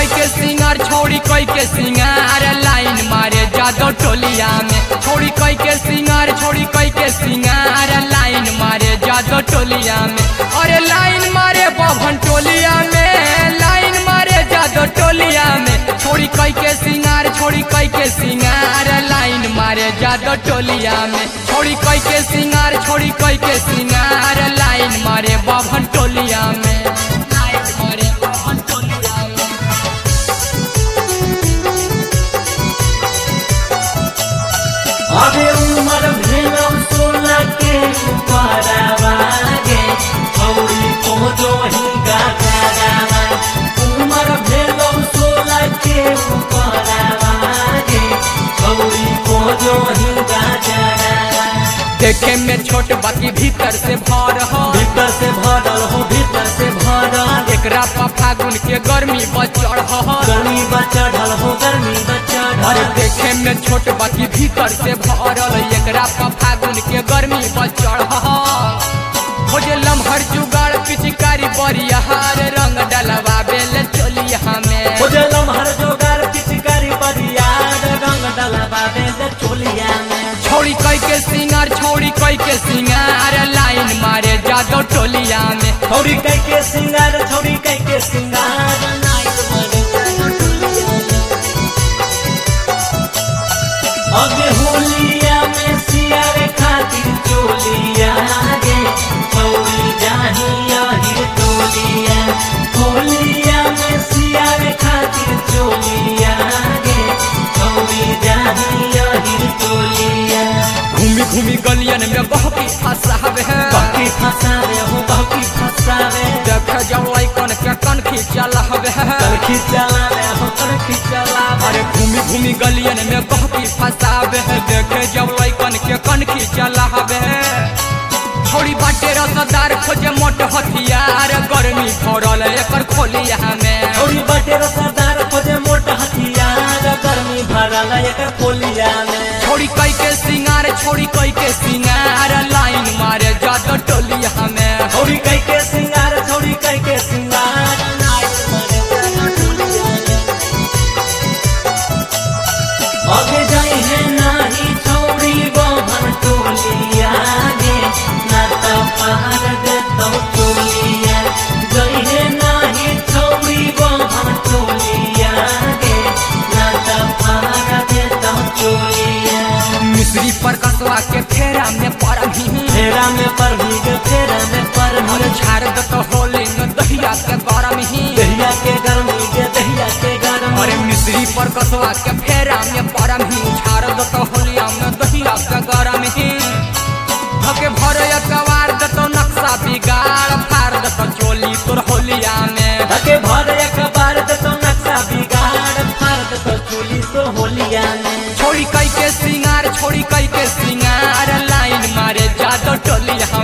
कई के सिंगार छोड़ी कई के सिंगार लाइन मारे जादो टोलिया में। छोड़ी कई के सिंगार छोड़ी कई के सिंगार लाइन मारे जादो टोलिया में। अरे लाइन मारे बभन टोलिया में, लाइन मारे जादो टोलिया में। छोड़ी कई के सिंगार छोड़ी कई के सिंगार लाइन मारे जादो टोलिया में। छोड़ी कई के सिंगार छोड़ी कई के सिंगार लाइन मारे बभन टोलिया में, लाइन मारे बभन टोलिया में। अबे उमर भेलौ 16 के ऊपरवागे छौरी को जो ही गातावा। उमर भेलौ 16 के ऊपरवागे छौरी को जो ही गातावा। देखे में छोट बाकी भीतर से भर हो, भीतर से भरल हो भीतर से भरल। एकरा पर फागुन के गर्मी बचड़ हो, गर्मी बचढ़ल हो गर्मी बचढ़ल। अरे देखे में छोट बाकी भीतर से भरल, एकरा पर फागुन के गर्मी बचड़ हो। खोजे लम्हर जुगाड़ पिचकारी बरियार रंग डलवा बेल चोलिया में। खोजे लम्हर जुगाड़ पिचकारी बरियार रंग डलवा बेल चोलिया में। छोड़ी कई के सिंगार छोड़ी कई के सिंगार लाइन मारे जादो टोलिया में। छोड़ी कई के सिंगार छोड़ी कई के सिंगार लाइन मारे जादो टोलिया में। अगे होलिया में सियारे खातिर चोलिया गे छौरी जाहिया ही टोलिया। होलिया में सियारे खातिर चोलिया गे छौरी जाहिया ही टोलिया। घूमी घूमी गलियन में बहकी फंसावे है, बहकी फंसावे हो बहकी फंसावे। देख जाओ कन के कनखी चलावे है, कनखी चलावे हो कनखी चलावे। अरे घूमी घूमी गलियन में बहकी फंसावे है, देख जाओ कन के कनखी चलावे है। छोड़ी बाटे रसदार खोजे मोट हथियार गर्मी भरल एकर खोलिया में। छोड़ी बाटे रसदार खोजे मोट हथियार गर्मी भरल एकर खोलिया में। छोड़ी कई के सिंगार छोड़ी कई के सिंगार लाइन मारे जादो टोलिया में। छोड़ी कई के सिंगार छोड़ी कई के सिंगार लाइन मारे जादो टोलिया में। आगे जाई है नाही छौड़ी बभन टोलिया गे ना तो पहाड़ दे तो टोलिया। जाई है नाही छौड़ी बभन टोलिया गे ना तो पहाड़ दे तो टोलिया। मिश्री पर कसवा के फेरा में परभी, फेरा में परभी गे फेरा में परभी। अरे झाड़ दत होली में दहिया के गरम ही, दहिया के गर्मी गे दहिया के गर्मी। अरे मिश्री पर कसवा के फेरा में परभी झाड़ दत होलिया में दहिया के गरम ही। धके भर कवार दत नक्शा बिगाड़ फाड़ दत चोली तोर होलिया में। धके भर अखबार दत नक्शा बिगाड़ फाड़ दत चोली तो होलिया में। छोड़ी कई के सिंगार छोड़ी कई के सिंगार लाइन मारे जादो टोलिया